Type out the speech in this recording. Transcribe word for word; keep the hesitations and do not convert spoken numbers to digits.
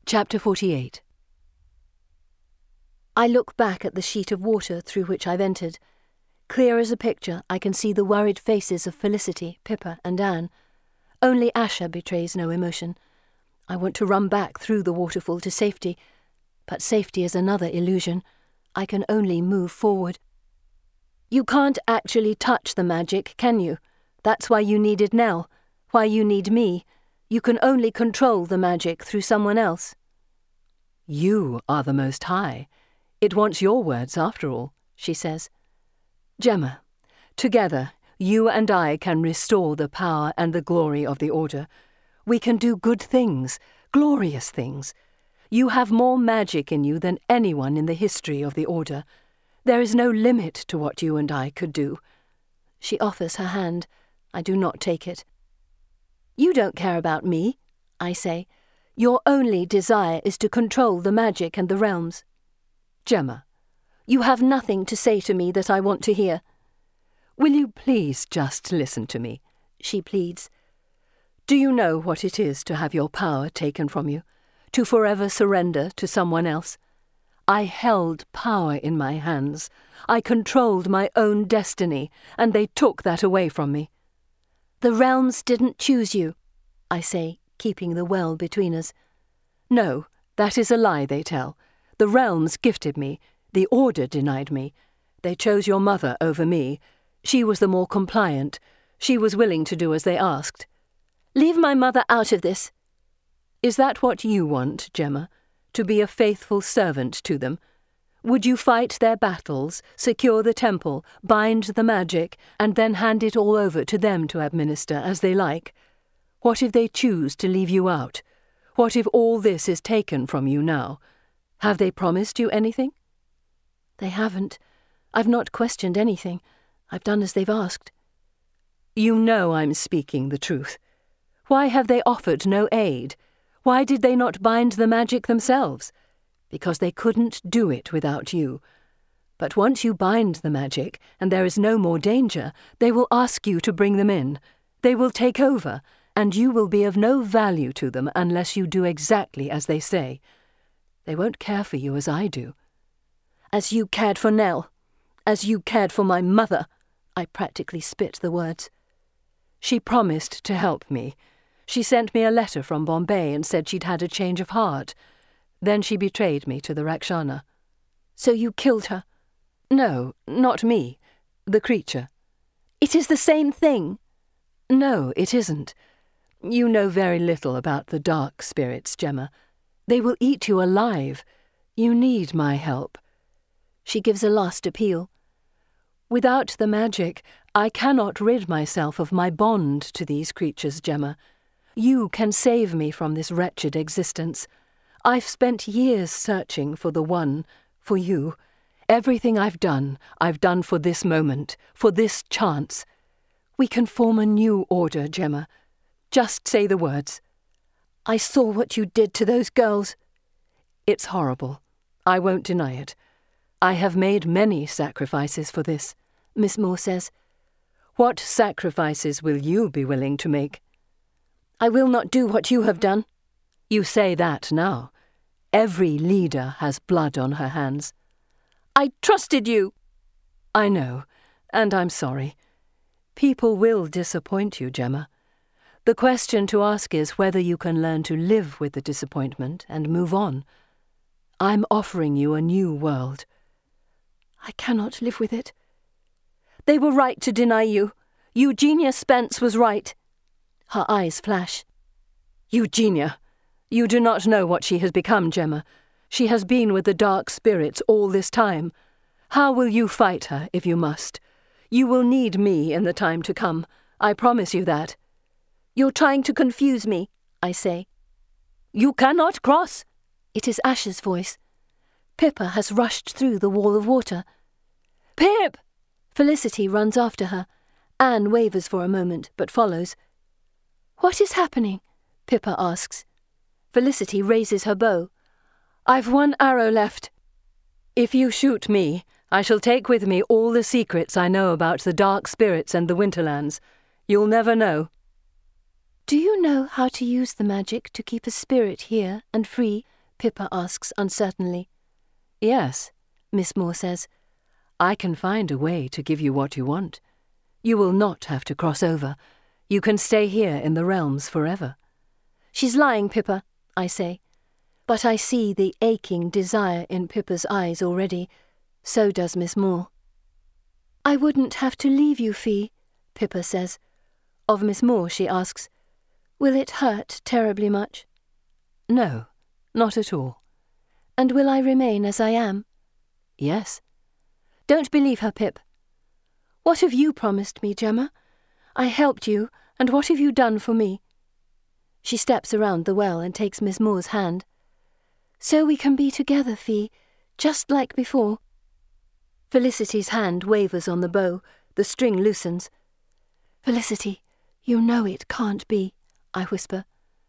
Chapter forty-eight. I look back at the sheet of water through which I've entered. Clear as a picture, I can see the worried faces of Felicity, Pippa, and Anne. Only Asher betrays no emotion. I want to run back through the waterfall to safety, but safety is another illusion. I can only move forward. You can't actually touch the magic, can you? That's why you needed Nell, why you need me. You can only control the magic through someone else. You are the Most High. It wants your words after all, she says. Gemma, together, you and I can restore the power and the glory of the Order. We can do good things, glorious things. You have more magic in you than anyone in the history of the Order. There is no limit to what you and I could do. She offers her hand. I do not take it. You don't care about me, I say. Your only desire is to control the magic and the realms. Gemma, you have nothing to say to me that I want to hear. Will you please just listen to me? She pleads. Do you know what it is to have your power taken from you, to forever surrender to someone else? I held power in my hands. I controlled my own destiny, and they took that away from me. The realms didn't choose you, I say, keeping the well between us. No, that is a lie they tell. The realms gifted me. The Order denied me. They chose your mother over me. She was the more compliant. She was willing to do as they asked. Leave my mother out of this. Is that what you want, Gemma? To be a faithful servant to them? Would you fight their battles, secure the temple, bind the magic, and then hand it all over to them to administer as they like? What if they choose to leave you out? What if all this is taken from you now? Have they promised you anything? They haven't. I've not questioned anything. I've done as they've asked. You know I'm speaking the truth. Why have they offered no aid? Why did they not bind the magic themselves? Because they couldn't do it without you. But once you bind the magic, and there is no more danger, they will ask you to bring them in. They will take over, and you will be of no value to them unless you do exactly as they say. They won't care for you as I do. As you cared for Nell, as you cared for my mother, I practically spit the words. She promised to help me. She sent me a letter from Bombay and said she'd had a change of heart. Then she betrayed me to the Rakshana. So you killed her? No, not me. The creature. It is the same thing. No, it isn't. You know very little about the dark spirits, Gemma. They will eat you alive. You need my help. She gives a last appeal. Without the magic, I cannot rid myself of my bond to these creatures, Gemma. You can save me from this wretched existence. I've spent years searching for the one, for you. Everything I've done, I've done for this moment, for this chance. We can form a new order, Gemma. Just say the words. I saw what you did to those girls. It's horrible. I won't deny it. I have made many sacrifices for this, Miss Moore says. What sacrifices will you be willing to make? I will not do what you have done. You say that now. Every leader has blood on her hands. I trusted you. I know, and I'm sorry. People will disappoint you, Gemma. The question to ask is whether you can learn to live with the disappointment and move on. I'm offering you a new world. I cannot live with it. They were right to deny you. Eugenia Spence was right. Her eyes flash. Eugenia! You do not know what she has become, Gemma. She has been with the dark spirits all this time. How will you fight her if you must? You will need me in the time to come. I promise you that. You're trying to confuse me, I say. You cannot cross. It is Ash's voice. Pippa has rushed through the wall of water. Pip! Felicity runs after her. Anne wavers for a moment, but follows. What is happening? Pippa asks. Felicity raises her bow. I've one arrow left. If you shoot me, I shall take with me all the secrets I know about the dark spirits and the Winterlands. You'll never know. Do you know how to use the magic to keep a spirit here and free, Pippa asks uncertainly. Yes, Miss Moore says. I can find a way to give you what you want. You will not have to cross over. You can stay here in the realms forever. She's lying, Pippa, I say. But I see the aching desire in Pippa's eyes already. So does Miss Moore. I wouldn't have to leave you, Fee, Pippa says. Of Miss Moore she asks, will it hurt terribly much? No, not at all. And will I remain as I am? Yes. Don't believe her, Pip. What have you promised me, Gemma? I helped you, and what have you done for me? She steps around the well and takes Miss Moore's hand. So we can be together, Fee, just like before. Felicity's hand wavers on the bow, the string loosens. Felicity, you know it can't be, I whisper.